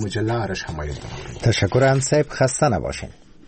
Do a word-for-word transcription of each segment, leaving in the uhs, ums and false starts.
مجله آرش حمایت دارم. تشکر انصیب، خسته نباشین.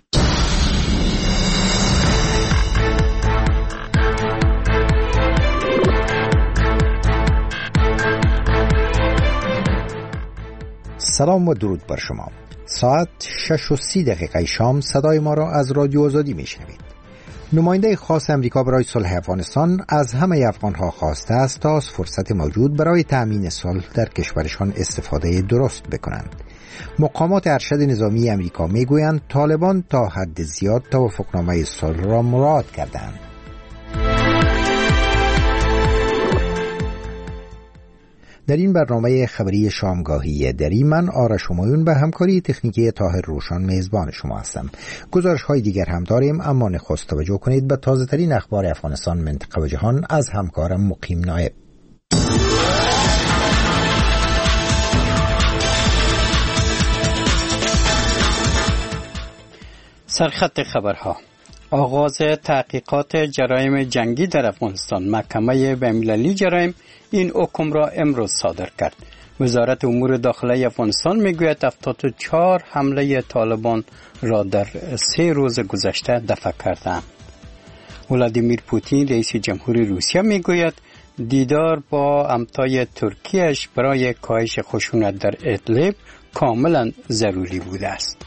سلام و درود بر شما. ساعت شش و سی دقیقه شام صدای ما را از رادیو آزادی میشنوید. نماینده خاص امریکا برای صلح افغانستان از همه افغانها خواسته است تا از فرصت موجود برای تأمین صلح در کشورشان استفاده درست بکنند. مقامات ارشد نظامی امریکا میگویند طالبان تا حد زیاد توافقنامه صلح را مراعات کردند. در این برنامه خبری شامگاهی دری من آرش همایون به همکاری تکنیکی طاهر روشان میزبان شما هستم. گزارش های دیگر هم داریم، اما نخست توجه کنید به تازه ترین اخبار افغانستان، منطقه و جهان از همکارم مقیم نایب. سرخط خبرها. آغاز تحقیقات جرایم جنگی در افغانستان. محکمه بین‌المللی جرایم این حکم را امروز صادر کرد. وزارت امور داخلی افغانستان میگوید هفتاد و چهار حمله طالبان را در سه روز گذشته دفع کردند. ولادیمیر پوتین رئیس جمهوری روسیه میگوید دیدار با همتای ترکیه‌اش برای کاهش خشونت در ادلب کاملا ضروری بوده است.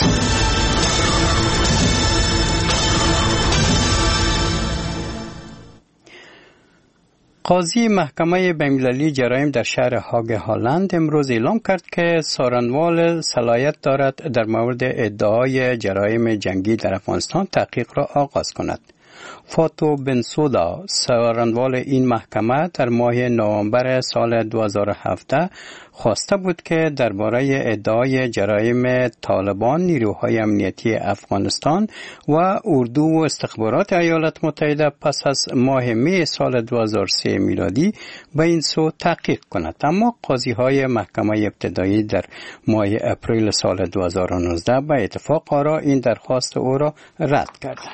قاضی محکمه بین‌المللی جرایم در شهر هاگ هالند امروز اعلام کرد که سارنوال صلاحیت دارد در مورد ادعای جرایم جنگی در افغانستان تحقیق را آغاز کند. فاتو بنسودا سارنوال این محکمه در ماه نوامبر سال دو هزار و هفده خواسته بود که درباره ادعای جرایم طالبان، نیروهای امنیتی افغانستان و اردو و استخبارات ایالات متحده پس از ماه می سال دو هزار و سه میلادی به این سو تحقیق کند، اما قاضی های محکمه ابتدایی در ماه اپریل سال دو هزار و نوزده به اتفاق آرا این درخواست او را رد کردند.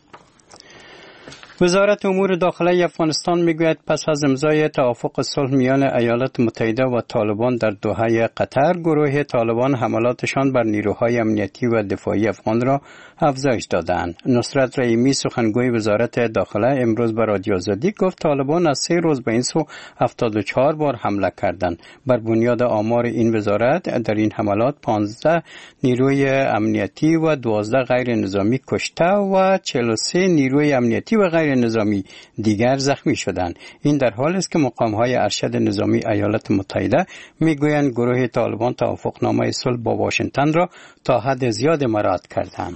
وزارت امور داخلی افغانستان میگوید پس از امضای توافق صلح میان ایالات متحده و طالبان در دوحه قطر، گروه طالبان حملاتشان بر نیروهای امنیتی و دفاعی افغان را افزایش دادند. نصرت رحیمی سخنگوی وزارت داخله امروز به رادیو آزادی گفت طالبان از سه روز به این سو هفتاد و چهار بار حمله کردند. بر بنیاد آمار این وزارت در این حملات پانزده نیروی امنیتی و دوازده غیر نظامی کشته و چهل و سه نیروی امنیتی و غیر نظامی دیگر زخمی شدند. این در حالی است که مقام‌های ارشد نظامی ایالات متحده میگویند گروه طالبان توافقنامه صلح با واشنگتن را تا حد زیاد مراعات کردند.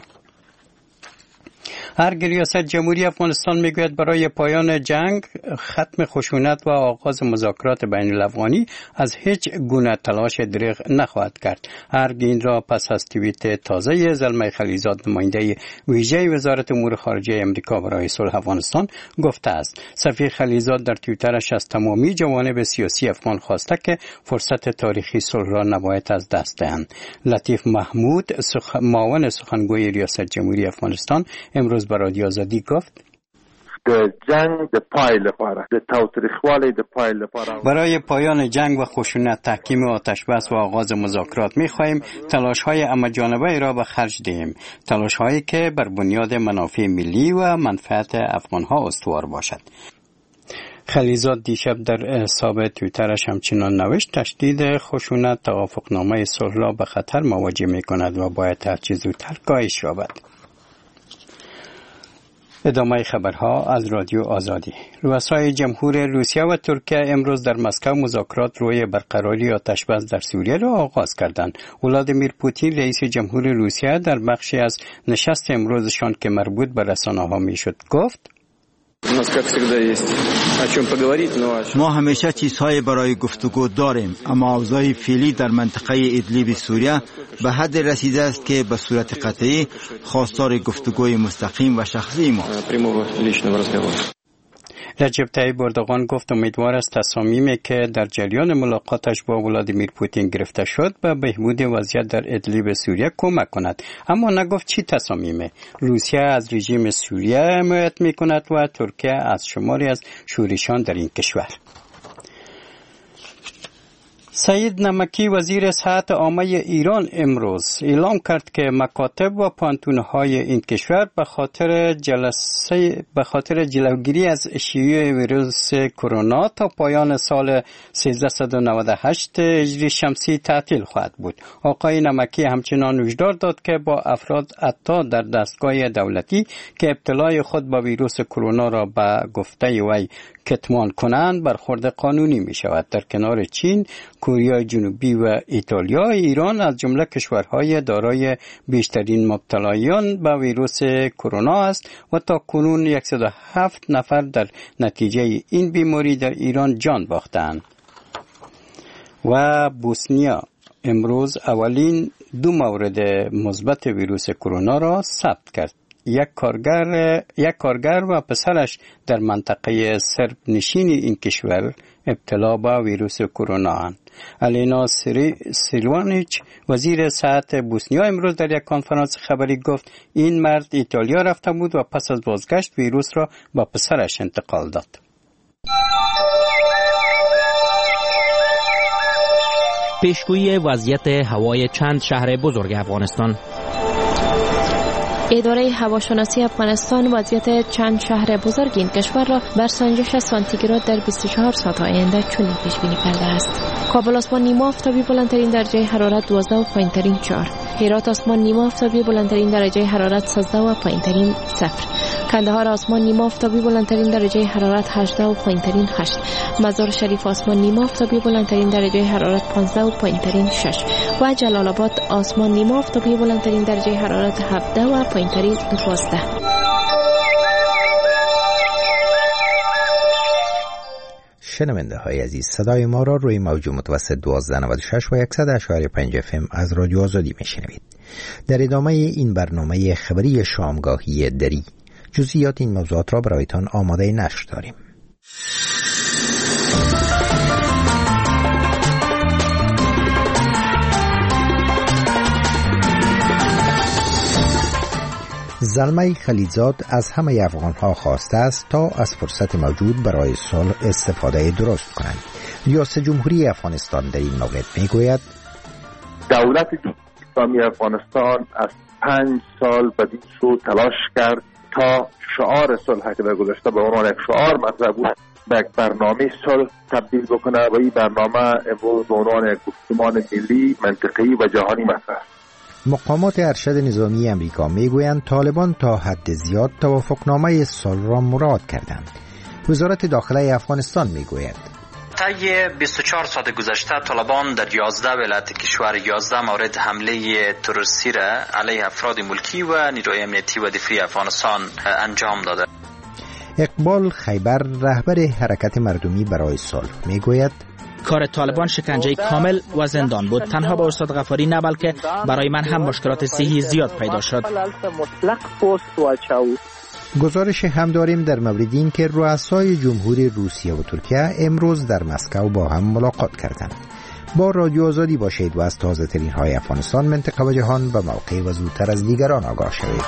هر ریاست جمهوری افغانستان میگوید برای پایان جنگ، ختم خشونت و آغاز مذاکرات بین الافغانی از هیچ گونه تلاش دریغ نخواهد کرد. هر این را پس از توییت تازه زلمه خلیزاد نماینده ویژه وزارت امور خارجه امریکا برای صلح افغانستان گفته است. سفیر خلیزاد در توییترش از تمامی جوانب سیاسی افغان خواسته که فرصت تاریخی صلح را نباید از دست دهند. لطیف محمود سخ... معاون سخنگوی ریاست جمهوری افغانستان امروز برای رادیو آزادی گفت د جنگ د پای لپاره د تاوتریخوالي د پای لپاره برای پایان جنگ و خشونت، تحکیم آتش بس و آغاز مذاکرات می‌خواهیم تلاش‌های همه‌جانبه را به خرج دهیم، تلاش‌هایی که بر بنیاد منافع ملی و منفعت افغان‌ها استوار باشد. خلیزاد دیشب در حساب توییترش همچنان نوشت تشدید خشونت توافقنامه صلح را به خطر مواجه می‌کند و باید هر چه زودتر کاهش یابد. ادامه خبرها از رادیو آزادی. رؤسای جمهور روسیه و ترکیه امروز در مسکو مذاکرات روی برقراری آتش‌بس در سوریه را آغاز کردند. ولادیمیر پوتین رئیس جمهور روسیه در بخشی از نشست امروزشان که مربوط به رسانه‌ها میشد گفت ما همیشه چیزهای برای گفتگو داریم، اما اوضاع فعلی در منطقه ادلیب سوریه به حد رسیده است که به صورت قطعی خواستار گفتگوی مستقیم و شخصی ما. رجب طیب اردوغان گفت امیدوار است تصامیمی که در جریان ملاقاتش با ولادیمیر پوتین گرفته شد به بهبود وضعیت در ادلیب سوریه کمک کند، اما نگفت چی تصامیمه. روسیه از رژیم سوریه حمایت می‌کند و ترکیه از شماری از شورشان در این کشور. سعید نمکی وزیر صحت عامه ایران امروز اعلام کرد که مکاتب و پانتون‌های این کشور به خاطر جلسه به خاطر جلوگیری از شیوع ویروس کرونا تا پایان سال سیزده نود و هشت هجری شمسی تعطیل خواهد بود. آقای نمکی همچنان هشدار داد که با افراد حتی در دستگاه دولتی که ابتلای خود با ویروس کرونا را به گفته وی کتمان کنند برخورد قانونی می شود. در کنار چین، کره جنوبی و ایتالیا، ایران از جمله کشورهای دارای بیشترین مبتلایان به ویروس کرونا است و تا کنون صد و هفت نفر در نتیجه این بیماری در ایران جان باختند. و بوسنیا امروز اولین دو مورد مثبت ویروس کرونا را ثبت کرد. یک کارگر یک کارگر و پسرش در منطقه سرب نشین این کشور ابتلا به ویروس کرونا اند. الینا سیلوانیچ وزیر صحت بوسنیا امروز در یک کنفرانس خبری گفت این مرد ایتالیا رفته بود و پس از بازگشت ویروس را با پسرش انتقال داد. پیشگویی وضعیت هوای چند شهر بزرگ افغانستان. اداره هواشناسی افغانستان وضعیت چند شهر بزرگ این کشور را بر سنجش سانتیگراد در بیست و چهار ساعت آینده چنین پیش بینی کرده است. کابل آسمان نیما آفتابی بلندترین درجه حرارت دوازده و پایینترین چهار. هرات آسمان نیما آفتابی بلندترین درجه حرارت سیزده و پایینترین صفر. کندهار آسمان نیما آفتابی بلندترین درجه حرارت هجده و پایینترین هشت. مزار شریف آسمان نیما آفتابی بلندترین درجه حرارت پانزده و پایینترین شش. و جلال آباد آسمان نیما آفتابی بلندترین درجه حرارت هفده و پایینترین دوازده. شنونده های عزیز، صدای ما را روی موج متوسط دوازده نود و شش و صد و اشاری پنج اف ام از رادیو آزادی میشنوید. در ادامه این برنامه خبری شامگاهی دری جزئیات این موضوعات را برایتان آماده نشر داریم. زلمه خلیلزاد از همه افغان‌ها خواسته است تا از فرصت موجود برای صلح استفاده درست کنند. ریاست جمهوری افغانستان در این مورد میگوید دولت اسلامی افغانستان از پنج سال بدین سو تلاش کرد تا شعار صلح که در گذشته به عنوان یک شعار مطرح بود به یک برنامه صلح تبدیل بکنه و این برنامه امروز به عنوان یک گفتمان ملی، منطقه‌ای و جهانی مطرح است. مقامات ارشد نظامی امریکا میگویند طالبان تا حد زیاد توافقنامه صلح را مراعات کردند. وزارت داخله افغانستان میگوید طی بیست و چهار ساعت گذشته طالبان در یازده ولایت کشور یازده مورد حمله تروریستی را علیه افراد ملکی و نیروی امنیتی و دفاعی افغانستان انجام داده. اقبال خیبر رهبر حرکت مردمی برای صلح میگوید کار طالبان شکنجه کامل و زندان بود. تنها با استاد غفاری نه بلکه برای من هم مشکلات صحی زیاد پیدا شد. گزارش هم داریم در مورد این که رؤسای جمهوری روسیه و ترکیه امروز در مسکو با هم ملاقات کردند. با رادیو آزادی باشید و از تازه ترین های افغانستان، منطقه و جهان به موقع و زودتر از دیگران آگاه شوید.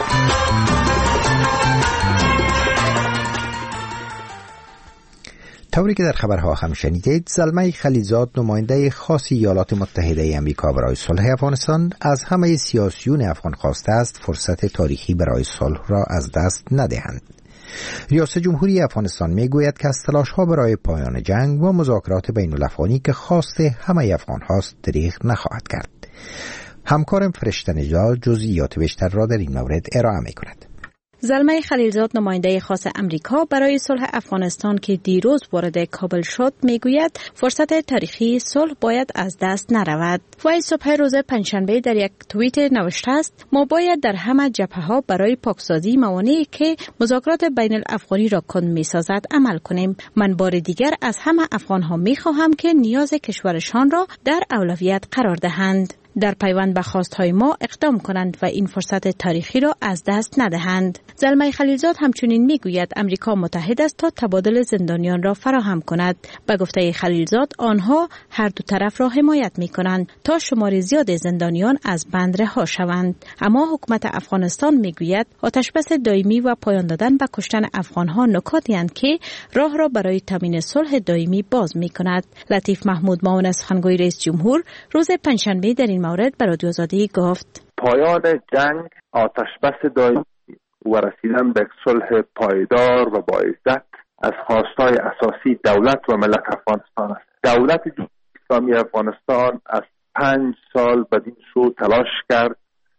طوری که در خبرها هم شنیدید، زلمه خلیلزاد نماینده خاص ایالات متحده آمریکا برای صلح افغانستان از همه سیاسیون افغان خواسته است فرصت تاریخی برای صلح را از دست ندهند. ریاست جمهوری افغانستان میگوید که از تلاش‌ها برای پایان جنگ و مذاکرات بین الافغانی که خواست همه افغان هاست دریغ نخواهد کرد. همکارم فرشته نژاد جزئیات بیشتر را در این مورد ارائه می‌کند. زلمه خلیلزاد نماینده خاص امریکا برای صلح افغانستان که دیروز وارد کابل شد میگوید فرصت تاریخی صلح باید از دست نرود. وی صبح روز پنجشنبه در یک توییت نوشته است ما باید در همه جبهه‌ها برای پاکسازی موانعی که مذاکرات بین الافغانی را کند میسازد عمل کنیم. من بار دیگر از همه افغان‌ها میخواهم که نیاز کشورشان را در اولویت قرار دهند. در پیوند به خواستهای ما اقدام کنند و این فرصت تاریخی را از دست ندهند. زلمه خلیلزاد همچنین میگوید امریکا متحد است تا تبادل زندانیان را فراهم کند. به گفته خلیلزاد آنها هر دو طرف را حمایت می کنند تا شمار زیاد زندانیان از بند رها شوند. اما حکومت افغانستان میگوید آتشبس دائمی و پایان دادن به کشتن افغانها نکاتی اند که راه را برای تامین صلح دائمی باز می کند. لطیف محمود معاون سخنگوی رئیس جمهور روز پنجشنبه در این مورد به رادیو آزادی گفت: پایان جنگ، آتشبس دائمی و رسیدن به صلح پایدار و با عزت از خواستهای اساسی دولت و ملت افغانستان است. دولت جمهوری اسلامی افغانستان از پنج سال بدین سو تلاش کرد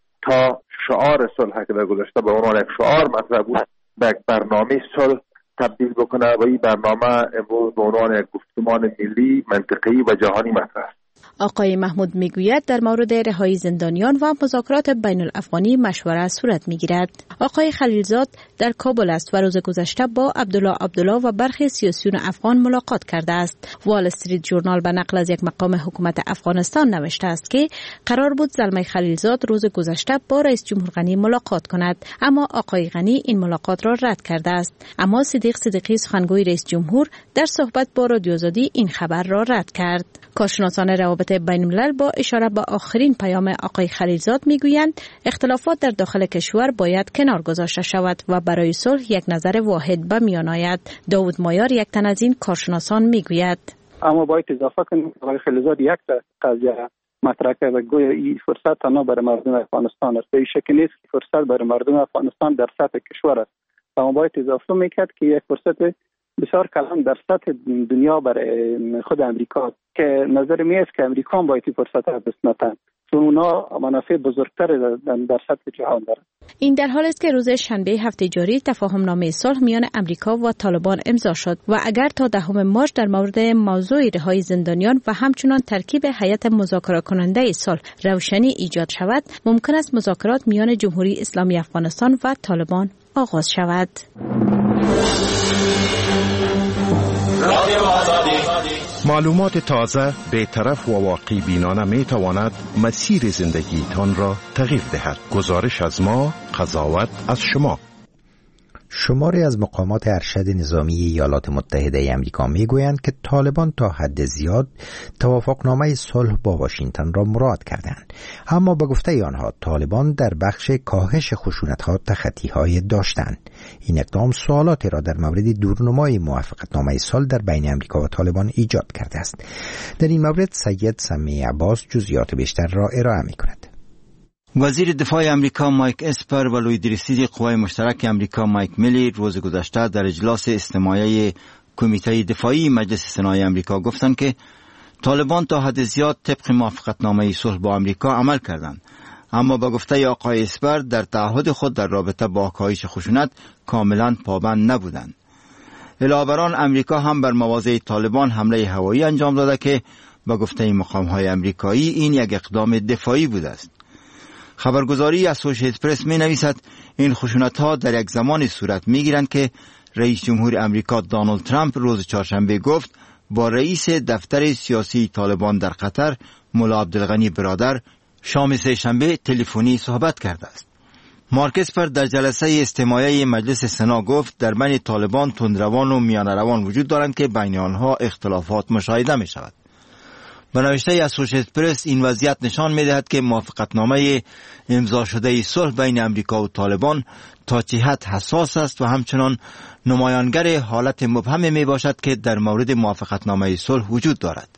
تا شعار صلح که در گذشته به عنوان یک شعار مطرح بود به یک برنامه صلح تبدیل بکنه و این برنامه امروز به عنوان یک گفتمان ملی، منطقه‌ای و جهانی مطرح است. آقای محمود میگوید در مورد رهایی زندانیان و مذاکرات بین الافغانی مشوره صورت میگیرد. آقای خلیلزاد در کابل است و روز گذشته با عبدالله عبدالله و برخی سیاسیون افغان ملاقات کرده است. وال استریت ژورنال به نقل از یک مقام حکومت افغانستان نوشته است که قرار بود زلمه خلیلزاد روز گذشته با رئیس جمهور غنی ملاقات کند، اما آقای غنی این ملاقات را رد کرده است. اما صدیق صدیقی سخنگوی رئیس جمهور در صحبت با رادیو آزادی این خبر را رد کرد. کارشناسان روابط بین الملل با اشاره به آخرین پیام آقای خلیلزاد میگویند اختلافات در داخل کشور باید کنار گذاشته شود و برای صلح یک نظر واحد به میان آید. داود مایار یک تن از این کارشناسان میگوید: اما باید اضافه کنیم آقای خلیلزاد یک قضیه مطرح کرد و گویا این فرصت تنها برای مردم افغانستان است. به شک نیست که فرصت برای مردم افغانستان در سطح کشور است. اما باید اضافه میکرد که یک فرصت بسیار کلان در سطح دنیا برای خود امریکا که نظر می است که امریکا هم باید این فرصت را دست ندهد، چون اونا منافع بزرگتر در سطح جهان دارند. این در حال است که روز شنبه هفته جاری تفاهم نامه صلح میان امریکا و طالبان امضا شد و اگر تا دهم مارس در مورد موضوع رهایی زندانیان و همچنان ترکیب هیئت مذاکره کننده صلح روشنی ایجاد شود، ممکن است مذاکرات میان جمهوری اسلامی افغانستان و طالبان آغاز شود. معلومات تازه، بی‌طرف و واقعی بینانه می تواند مسیر زندگیتان را تغییر دهد. گزارش از ما، قضاوت از شما. شماری از مقامات ارشد نظامی ایالات متحده آمریکا میگویند که طالبان تا حد زیاد توافقنامه صلح با واشنگتن را مراد کردند، اما به گفته آنها طالبان در بخش کاهش خشونت‌ها تخطی‌های داشتند. این اقدام سوالاتی را در مورد دورنمای موافقتنامه صلح در بین آمریکا و طالبان ایجاد کرده است. در این مورد سید سمیع عباس جزئیات بیشتر را ارائه می‌کند. وزیر دفاع امریکا مایک اسپر و لوی رئیس قوای مشترک امریکا مایک میلی روز گذشته در اجلاس استماعی کمیته دفاعی مجلس سنای امریکا گفتند که طالبان تا حد زیاد طبق موافقتنامه صلح با امریکا عمل کردند، اما با گفته آقای اسپر در تعهد خود در رابطه با کاهش خشونت کاملا پابند نبودند. علاوه بر آن امریکا هم بر مواضع طالبان حمله هوایی انجام داده که با گفته مقام‌های امریکایی این یک اقدام دفاعی بوده است. خبرگزاری اسوشییتد پرس می نویسد این خشونت‌ها در یک زمان صورت می گیرند که رئیس جمهور امریکا دونالد ترامپ روز چهارشنبه گفت با رئیس دفتر سیاسی طالبان در قطر ملا عبدالغنی برادر شام سه‌شنبه تلفنی صحبت کرده است. مارک اسپر در جلسه استماعی مجلس سنا گفت در بین طالبان تندروان و میانه روان وجود دارند که بین آنها اختلافات مشاهده می شود. به نوشته اسوشییتد پرس این وضعیت نشان می دهد که موافقتنامه امضا شده صلح بین امریکا و طالبان تا چه حد حساس است و همچنان نمایانگر حالت مبهم می باشد که در مورد موافقتنامه صلح وجود دارد.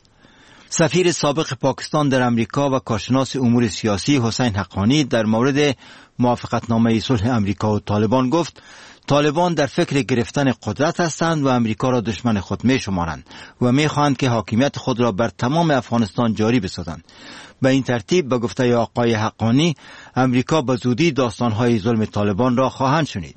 سفیر سابق پاکستان در امریکا و کارشناس امور سیاسی حسین حقانی در مورد موافقتنامه صلح امریکا و طالبان گفت طالبان در فکر گرفتن قدرت هستند و امریکا را دشمن خود می شمارند و می خواهند که حاکمیت خود را بر تمام افغانستان جاری بسازند. به این ترتیب به گفته آقای حقانی امریکا به زودی داستانهای ظلم طالبان را خواهند شنید.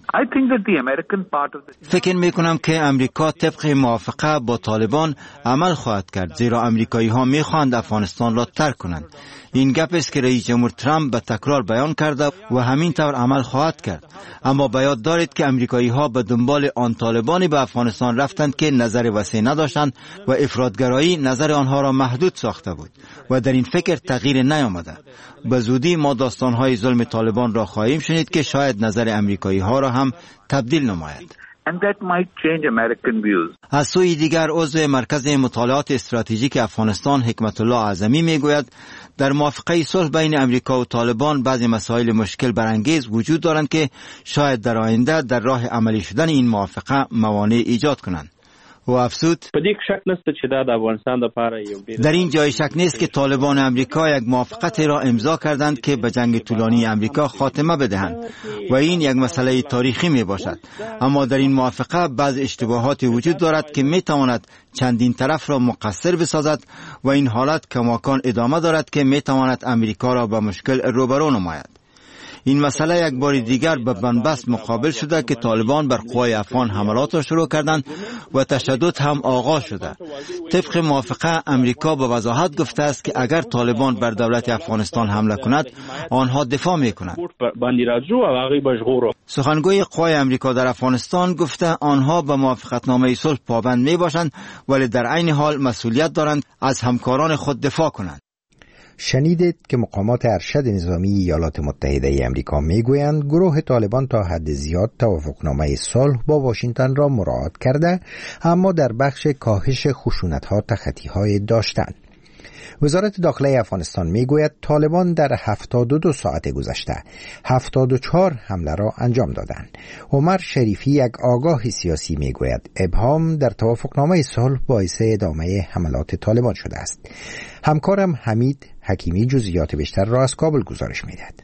فکر می کنم که امریکا طبق موافقه با طالبان عمل خواهد کرد، زیرا امریکایی ها می خواهند افغانستان را ترک کنند. این گپ است که رئیس جمهور ترامپ به تکرار بیان کرده و همین طور عمل خواهد کرد. اما به یاد دارید که امریکایی ها به دنبال آن طالبانی به افغانستان رفتند که نظر وسیع نداشتند و افراطگرایی نظر آنها را محدود ساخته بود و در این فکر تغییر نیامده. به زودی ما داستانهای ظلم طالبان را خواهیم شنید که شاید نظر امریکایی ها را هم تبدیل نماید. And that might change American views. از سوی دیگر عضو مرکز مطالعات استراتژیک افغانستان حکمت الله اعظمی میگوید در موافقه صلح بین امریکا و طالبان بعضی مسائل مشکل برانگیز وجود دارند که شاید در آینده در راه عملی شدن این موافقه موانع ایجاد کنند. و افسود در این جای شک نیست که طالبان امریکا یک موافقت را امضا کردند که به جنگ طولانی امریکا خاتمه بدهند و این یک مسئله تاریخی می باشد. اما در این موافقه بعض اشتباهات وجود دارد که می تواند چندین طرف را مقصر بسازد و این حالت کماکان ادامه دارد که می تواند امریکا را به مشکل روبرو نماید. این مسئله یک بار دیگر به بنبست مقابل شده که طالبان بر قوای افغان حملات را شروع کردند و تشدد هم آغاز شده. طبق موافقه امریکا به وضاحت گفته است که اگر طالبان بر دولت افغانستان حمله کند آنها دفاع میکنند. سخنگوی قوای امریکا در افغانستان گفته آنها به موافقتنامه صلح پابند می باشند ولی در عین حال مسئولیت دارند از همکاران خود دفاع کنند. شنیدید که مقامات ارشد نظامی ایالات متحده ای امریکا میگویند گروه طالبان تا حد زیاد توافقنامه صلح با واشنگتن را مراعات کرده اما در بخش کاهش خشونت‌ها تخطی‌های داشتند. وزارت داخله افغانستان میگوید طالبان در هفتاد و دو ساعت گذشته هفتاد و چهار حمله را انجام دادند. عمر شریفی یک آگاه سیاسی میگوید ابهام در توافقنامه صلح باعث ادامه حملات طالبان شده است. همکارم حمید حکیمی جزئیات بیشتر را از کابل گزارش میدهد.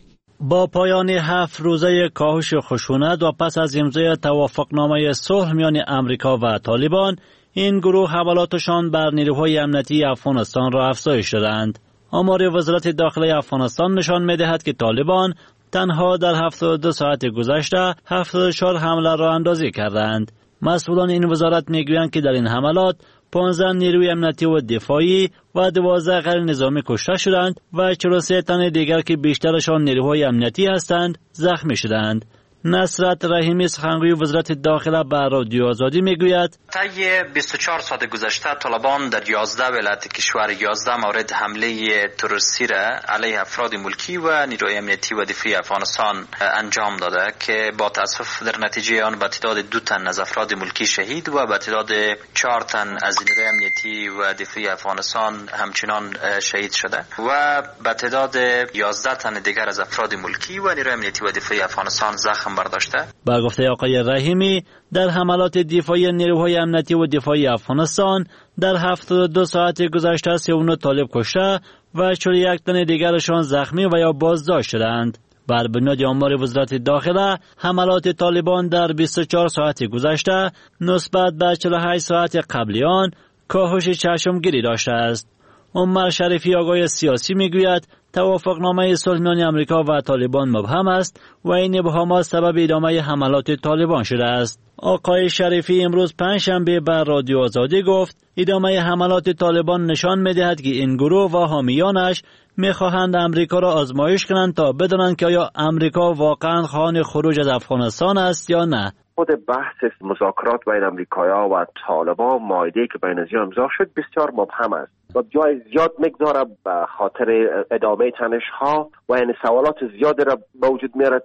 با پایان هفت روزه کاهش خشونت و پس از امضای توافقنامه صلح میان امریکا و طالبان، این گروه حملاتشان بر نیروهای امنیتی افغانستان را افزایش دادند. آمار وزارت داخله افغانستان نشان می‌دهد که طالبان تنها در هفتاد و دو ساعت گذشته هفتاد و چهار حمله را اندازی کردند. مسئولان این وزارت میگویند که در این حملات پانزده نیروی امنیتی و دفاعی و دوازده غیر نظامی کشته شدند و چهل و سه تن دیگر که بیشترشان نیروهای امنیتی هستند زخمی شدند. نصرت رحیمی سخنگوی وزارت داخله به رادیو آزادی میگوید طی بیست و چهار ساعت گذشته طالبان در یازده ولایت کشور یازده مورد حمله تروریستی را علیه افراد ملکی و نیروی امنیتی و دفاعی افغانستان انجام داده که با تاسف در نتیجه آن به تعداد دو تن از افراد ملکی شهید و به تعداد چهار تن از نیروی امنیتی و دفاعی افغانستان همچنان شهید شده و به تعداد یازده تن دیگر از افراد ملکی و نیروی امنیتی و دفاعی افغانستان زخم برداشته. با گفته آقای رحیمی در حملات دفاعی نیروهای امنیتی و دفاعی افغانستان در هفتاد و دو ساعت گذشته سی و نه طالب کشته و چهل و یک تن دیگرشان زخمی و یا بازداشت شدند. بر بنیاد آمار وزارت داخله حملات طالبان در بیست و چهار ساعت گذشته نسبت به چهل و هشت ساعت قبلی آن کاهش چشمگیری داشته است. عمر شریفی آگاه سیاسی میگوید توافقنامه صلح میان امریکا و طالبان مبهم است و این ابهامات سبب ادامه حملات طالبان شده است. آقای شریفی امروز پنجشنبه بر رادیو آزادی گفت ادامه حملات طالبان نشان می‌دهد که این گروه و حامیانش می‌خواهند امریکا را آزمایش کنند تا بدانند که آیا امریکا واقعا خواهان خروج از افغانستان است یا نه. خود بحث مذاکرات بین امریکایا و طالبان مایده که بین ازیا امضا شد بسیار مبهم است و جای زیاد مقدار به خاطر ادامه تنش‌ها و این سوالات زیادی را به وجود میاره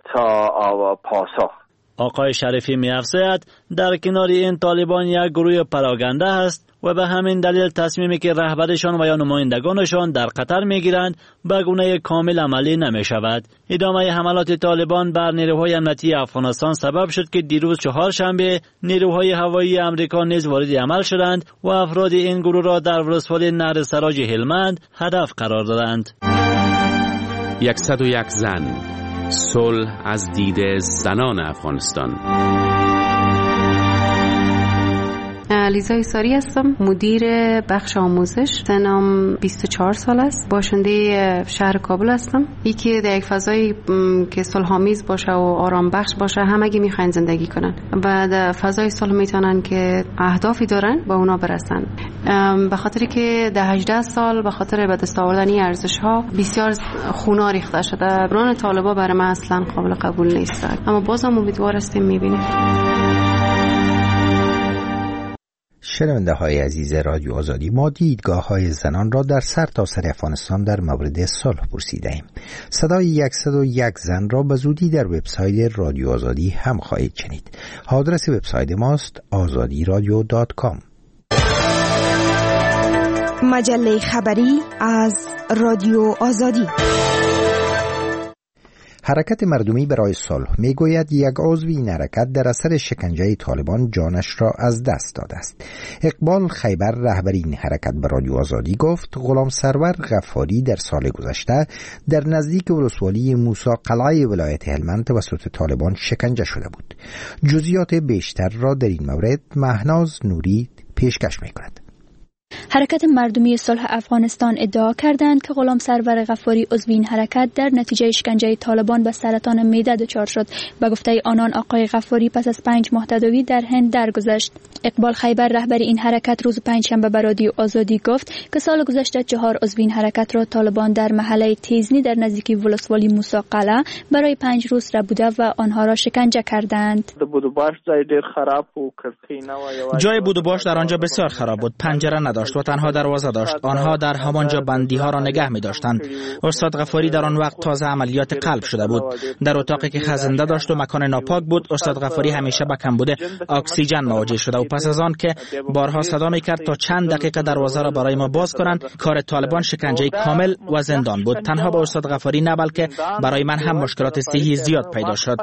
تا پاسخ. آقای شریفی می‌افزاید در کنار این طالبان یک گروه پراگنده است و به همین دلیل تصمیمی که رهبرشان و یا نمایندگانشان در قطر میگیرند به گونه کامل عملی نمیشود. ادامه حملات طالبان بر نیروهای امنیتی افغانستان سبب شد که دیروز چهارشنبه نیروهای هوایی امریکا نیز وارد عمل شدند و افراد این گروه را در ولسوالی نهر سراج هلمند هدف قرار دادند. صد و یک زن، صلح از دید زنان افغانستان. لیزا ایساری هستم، مدیر بخش آموزش. سنم بیست و چهار سال است. باشنده شهر کابل هستم. یکی در یک فضایی که صلح‌آمیز باشه و آرام بخش باشه همگی میخواین زندگی کنن و در فضای صلح میتونن که اهدافی دارن با اونا برسن. به خاطری که در هجده سال به خاطر به دست آوردن این ارزش‌ها بسیار خون ریخته شده. بران طالبا برای من اصلا قابل قبول نیست، اما بازم امیدوار هستیم میبینیم. شنونده های عزیز رادیو آزادی، ما دیدگاه های زنان را در سرتاسر افغانستان در مورد صلح پرسیده ایم. صدای صد و یک زن را به زودی در وبسایت رادیو آزادی هم خواهید شنید. آدرس وبسایت ماست آزادی رادیو دات کام. مجله خبری از رادیو آزادی. حرکت مردمی برای صلح میگوید یک عضو این حرکت در اثر شکنجه طالبان جانش را از دست داده است. اقبال خیبر رهبر این حرکت به رادیو آزادی گفت غلام سرور غفاری در سال گذشته در نزدیک ولسوالی موسی قلعه ولایت هلمند توسط طالبان شکنجه شده بود. جزئیات بیشتر را در این مورد مهناز نوری پیشکش می‌کند. حرکت مردمی صلح افغانستان ادعا کردند که غلام سرور غفاری عضو این حرکت در نتیجه شکنجه طالبان به سرطان معده دچار شد. به گفته آنان آقای غفاری پس از پنج ماه تداوی در هند درگذشت. اقبال خیبر رهبر این حرکت روز پنجشنبه به رادیو آزادی گفت که سال گذشته چهار عضو این حرکت را طالبان در محله تیزنی در نزدیکی ولسوالی موسی قلعه برای پنج روز ربوده و آنها را شکنجه کردند. جای بود و باش در آنجا بسیار خراب بود، پنجره نداشت و تنها دروازه داشت. آنها در همانجا بندی ها را نگه می داشتند. استاد غفاری در آن وقت تازه عملیات قلب شده بود. در اتاقی که خزنده داشت و مکان ناپاک بود، استاد غفاری همیشه به کمبود اکسیژن مواجه شده و پس از آن که بارها صدا می کرد تا چند دقیقه دروازه را برای ما باز کنند، کار طالبان شکنجه کامل و زندان بود. تنها به استاد غفاری نه بلکه برای من هم مشکلات صحی زیاد پیدا شد.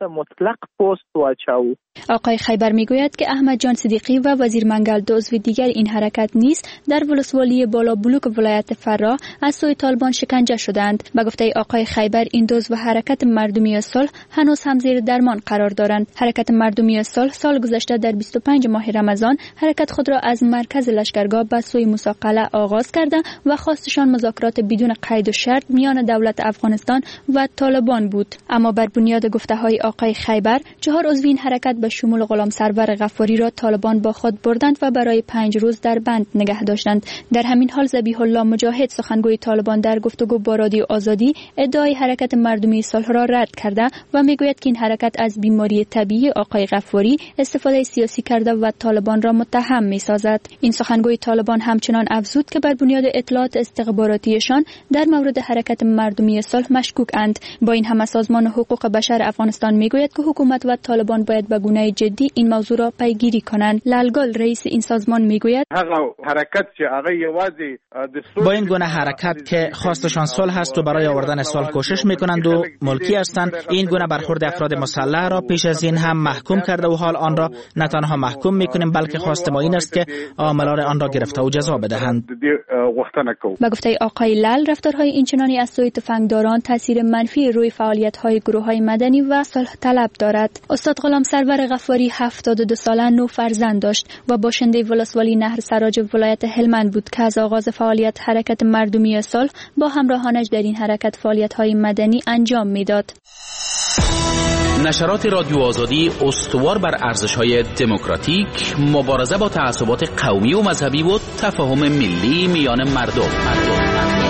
آقای خیبر میگوید که احمد جان صدیقی و وزیر منگل دو عضو دیگر این حرکت نیز در ولسوالی بالا بلوک ولایت فرا از سوی طالبان شکنجه شدند. به گفته آقای خیبر این دو عضو حرکت مردمی صلح هنوز هم زیر درمان قرار دارند. حرکت مردمی صلح سال گذشته در بیست و پنج ماه رمضان حرکت خود را از مرکز لشکرگاه به سوی موسی قلعه آغاز کرده و خواستشان مذاکرات بدون قید و شرط میان دولت افغانستان و طالبان بود. اما بر بنیاد گفته‌های آقای خیبر چهار عضو این حرکت به شمول غلام سرور غفاری را طالبان با خود بردند و برای پنج روز در بند نگه داشتند. در همین حال ذبیح الله مجاهد سخنگوی طالبان در گفتگو با رادیو آزادی ادعای حرکت مردمی صلح را رد کرده و میگوید که این حرکت از بیماری طبیعی آقای غفاری استفاده سیاسی کرده و طالبان را متهم میسازد. این سخنگوی طالبان همچنان افزود که بر بنیاد اطلاعات استخباراتیشان در مورد حرکت مردمی صلح مشکوک اند. با این همه سازمان حقوق بشر افغانستان میگوید که حکومت و طالبان باید به گونه جدی این موضوع را پیگیری کنند. لالگل رئیس این سازمان میگوید با این گونه حرکت که خواستشان صلح است و برای آوردن صلح کوشش میکنند و ملکی هستند، این گونه برخورد افراد مسلح را پیش از این هم محکوم کرده و حال آن را نه تنها محکوم میکنیم بلکه خواست ما این است که عاملان آن را گرفته و جزا بدهند. با گفته آقای لال رفتارهای اینچنانی از سوی تفنگداران تاثیر منفی روی فعالیت‌های گروه‌های مدنی و صلح طلب دارد. استاد غلام سرور غفاری هفتاد و دو ساله نو فرزند داشت و باشنده ولسوالی نهر سراج ولایت هلمند بود که از آغاز فعالیت حرکت مردمی صلح با همراهانش در این حرکت فعالیت‌های مدنی انجام میداد. نشرات رادیو آزادی استوار بر ارزش‌های دموکراتیک، مبارزه با تعصبات قومی و مذهبی و تفاهم ملی میان مردم. مردم.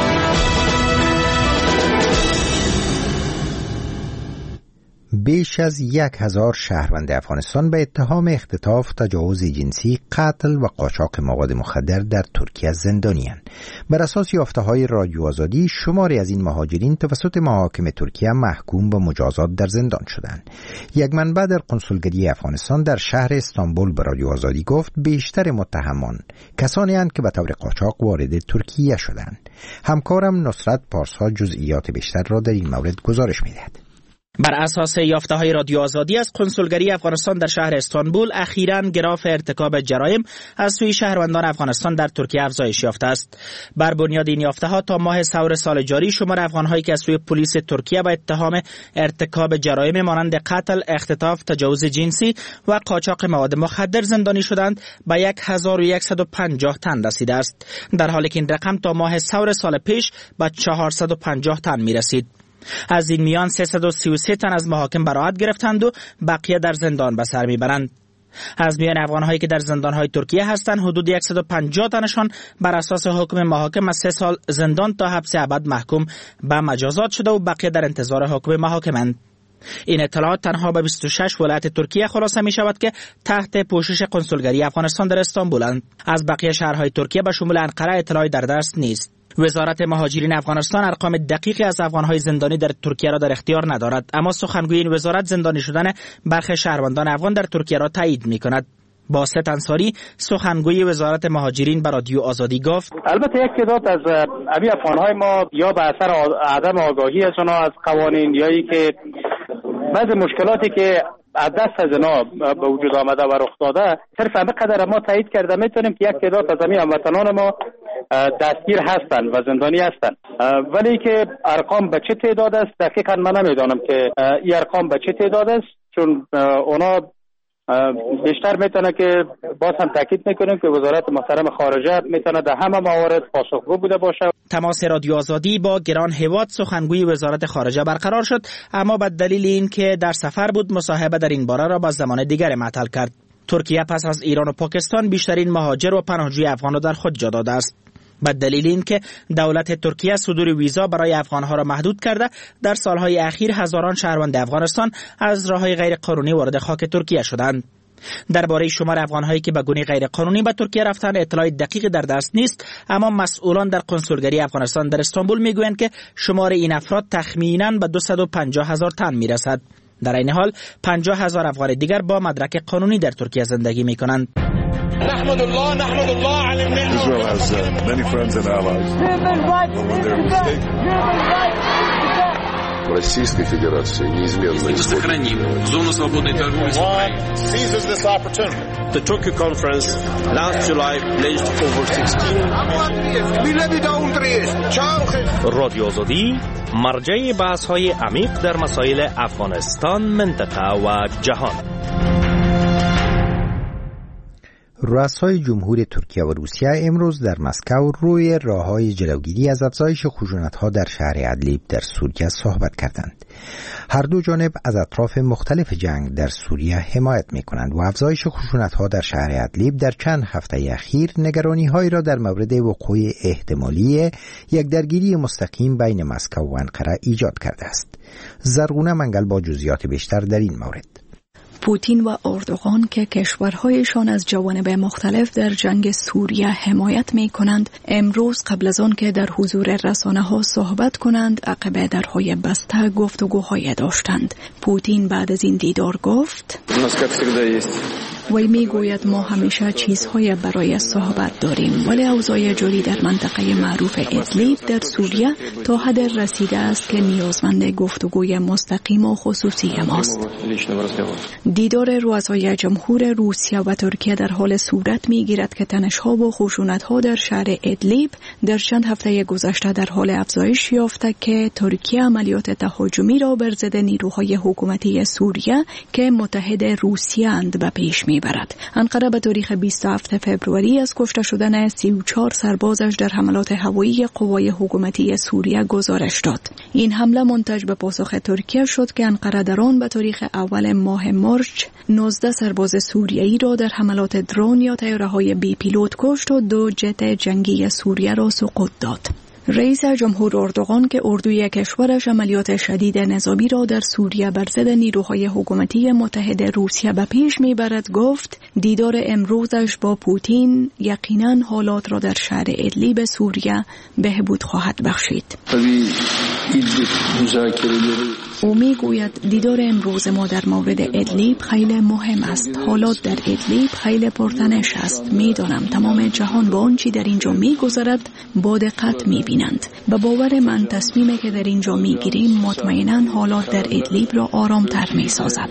بیش از یک هزار شهروند افغانستان به اتهام اختطاف، تجاوز جنسی، قتل و قاچاق مواد مخدر در ترکیه زندانی‌اند. بر اساس یافته‌های رادیو آزادی، شماری از این مهاجرین توسط محاکم ترکیه محکوم به مجازات در زندان شدند. یک منبع در قنسولگری افغانستان در شهر استانبول به رادیو آزادی گفت بیشتر متهمان کسانی اند که به طور قاچاق وارد ترکیه شدند. همکارم نصرت پارسا جزئیات بیشتر را در این مورد گزارش می‌دهد. بر اساس یافته‌های رادیو آزادی از قنسولگری افغانستان در شهر استانبول، اخیراً گراف ارتکاب جرایم از سوی شهروندان افغانستان در ترکیه افزایش یافته است. بر بنیاد این یافته‌ها تا ماه سور سال جاری شمار افغان‌هایی که از سوی پلیس ترکیه به اتهام ارتکاب جرایم مانند قتل، اختطاف، تجاوز جنسی و قاچاق مواد مخدر زندانی شدند به هزار و صد و پنجاه تن رسیده است، در حالی که این رقم تا ماه سور سال پیش به چهارصد و پنجاه تن می‌رسید. از این میان سیصد و سی و سه تن از محاکم براءت گرفتند و بقیه در زندان به سر میبرند. از میان افغان‌هایی که در زندان‌های ترکیه هستند، حدود صد و پنجاه تنشان بر اساس حکم محاکم از سه سال زندان تا حبس ابد محکوم به مجازات شده و بقیه در انتظار حکم محاکمند. این اطلاعات تنها به بیست و شش ولایت ترکیه خلاصه می شود که تحت پوشش کنسولگری افغانستان در استانبولند. از بقیه شهرهای ترکیه به شمول انقره اطلاعی در دست نیست. وزارت مهاجرین افغانستان ارقام دقیقی از افغانهای زندانی در ترکیه را در اختیار ندارد، اما سخنگوی این وزارت زندانی شدن برخی شهروندان افغان در ترکیه را تایید می کند. باسط انصاری سخنگوی وزارت مهاجرین به رادیو آزادی گفت: البته یک تعداد از ابی افغانهای ما یا به اثر عدم آگاهی از آنها از قوانین یا ای که بعض مشکلاتی که از دست از اینا به وجود آمده و رخ داده، صرف همه قدر ما تایید کرده میتونیم که یک تعداد از همین هموطنان ما دستگیر هستند و زندانی هستند، ولی که ارقام به چه تعداد است دقیقاً من نمیدانم که این ارقام به چه تعداد است، چون اونا بیشتر میتونه که باز هم تاکید میکنیم که وزارت محترم خارجه میتونه در همه موارد پاسخگو بوده باشه. تماس رادیو آزادی با گران هیواد سخنگوی وزارت خارجه برقرار شد، اما به دلیل اینکه در سفر بود مصاحبه در این باره را با زمان دیگر معطل کرد. ترکیه پس از ایران و پاکستان بیشترین مهاجر و پناهجوی افغان را در خود جا داده است. به دلیل اینکه دولت ترکیه صدور ویزا برای افغانها را محدود کرده، در سالهای اخیر هزاران شهروند افغانستان از راههای غیر قانونی وارد خاک ترکیه شدند. درباره شمار افغانهایی که به گونه غیر قانونی به ترکیه رفتن اطلاع دقیق در دست نیست، اما مسئولان در کنسولگری افغانستان در استانبول میگویند که شمار این افراد تخمینا به دویست و پنجاه هزار تن میرسد. در این حال پنجاه هزار افغان دیگر با مدرک قانونی در ترکیه زندگی میکنند. نحمد الله نحمد الله على النعمة. Israel has uh, many friends and allies. When they're mistaken. Российской Федерации неизменно сохраним зону свободной торговли с Украиной. Seizes this opportunity. The Tokyo conference last July pledged over sixteen. رادیو آزادی مرجع بحث‌های عمیق در مسائل افغانستان، منطقه و جهان. رؤسای جمهور ترکیه و روسیه امروز در مسکو روی راه‌های جلوگیری از افزایش خشونت‌ها در شهر ادلیب در سوریه صحبت کردند. هر دو جانب از اطراف مختلف جنگ در سوریه حمایت می‌کنند و افزایش خشونت‌ها در شهر ادلیب در چند هفته اخیر نگرانی‌هایی را در مورد وقوع احتمالی یک درگیری مستقیم بین مسکو و انقره ایجاد کرده است. زرغونه منگل با جزئیات بیشتر در این مورد. پوتین و اردوغان که کشورهایشان از جوانب مختلف در جنگ سوریه حمایت می کنند، امروز قبل از آن که در حضور رسانه ها صحبت کنند عقب درهای بسته گفتگوهای داشتند. پوتین بعد از این دیدار گفت: وی می گوید ما همیشه چیزهای برای صحبت داریم، ولی اوضاع جاری در منطقه معروف ادلیب در سوریه تا حد رسیده است که نیازمند گفتگوی مستقیم و خصوصی ماست. دیدار رؤسای جمهور روسیه و ترکیه در حال صورت می‌گیرد که تنش‌ها و خشونت‌ها در شهر ادلیب در چند هفته گذشته در حال افزایش یافته که ترکیه عملیات تهاجمی را بر ضد نیروهای حکومتی سوریه که متحد روسیه اند به پیش می‌برد. انقره به تاریخ بیست و هفتم فوریه از کشته شدن سی و چهار سربازش در حملات هوایی قوای حکومتی سوریه گزارش داد. این حمله منتج به پاسخ ترکیه شد که انقره در آن به تاریخ اول ماه مارچ نوزده سرباز سوریایی را در حملات درون یا طیاره‌های بی پیلوت کشت و دو جت جنگی سوریه را سقوط داد. رئیس جمهور اردوغان که اردوی کشورش عملیات شدید نظامی را در سوریه بر ضد نیروهای حکومتی متحد روسیه به پیش میبرد گفت دیدار امروزش با پوتین یقیناً حالات را در شهر ادلیب سوریه بهبود خواهد بخشید. او میگوید دیدار امروز ما در مورد ادلیب خیلی مهم است. حالات در ادلیب خیلی پرتنش است. میدانم تمام جهان با آنچه در اینجا میگذرد با دقت میبینند. به باور من تصمیمی که در اینجا میگیریم مطمئناً حالات در ادلیب را آرامتر میسازد.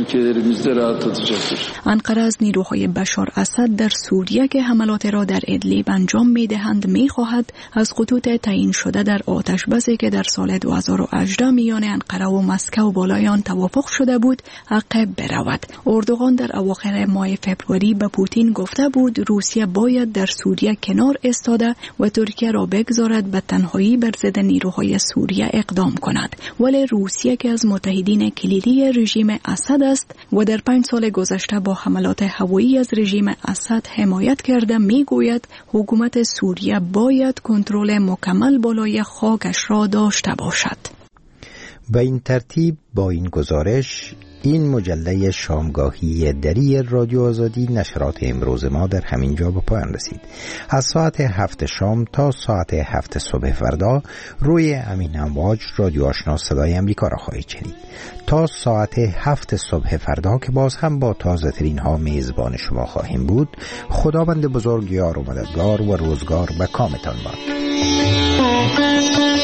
انقره از نیروهای بشار اسد در سوریه که حملات را در ادلیب انجام میدهند میخواهد از خطوط تعیین شده در آتش بسی که در سال دو هزار و هجده میان انقره و مسکو بالای آن توافق شده بود عقب برود. اردوغان در اواخر ماه فوریه به پوتین گفته بود روسیه باید در سوریه کنار ایستاده و ترکیه را بگذارد به تنهایی بر ضد نیروهای سوریه اقدام کند، ولی روسیه که از متحدین کلیدی رژیم اسد است و در پنج سال گذشته با حملات هوایی از رژیم اسد حمایت کرده میگوید حکومت سوریه باید کنترل مکمل بالای خاکش را داشته باشد. به این ترتیب با این گزارش این مجله شامگاهی دری رادیو آزادی نشرات امروز ما در همین جا به پایان رسید. از ساعت هفت شام تا ساعت هفت صبح فردا روی امین امواج رادیو آشنا صدای امریکا را خواهید شنید. تا ساعت هفت صبح فردا که باز هم با تازه ترین ها میزبان شما خواهیم بود. خداوند بزرگ یار و مددگار و روزگار به کامتان باد.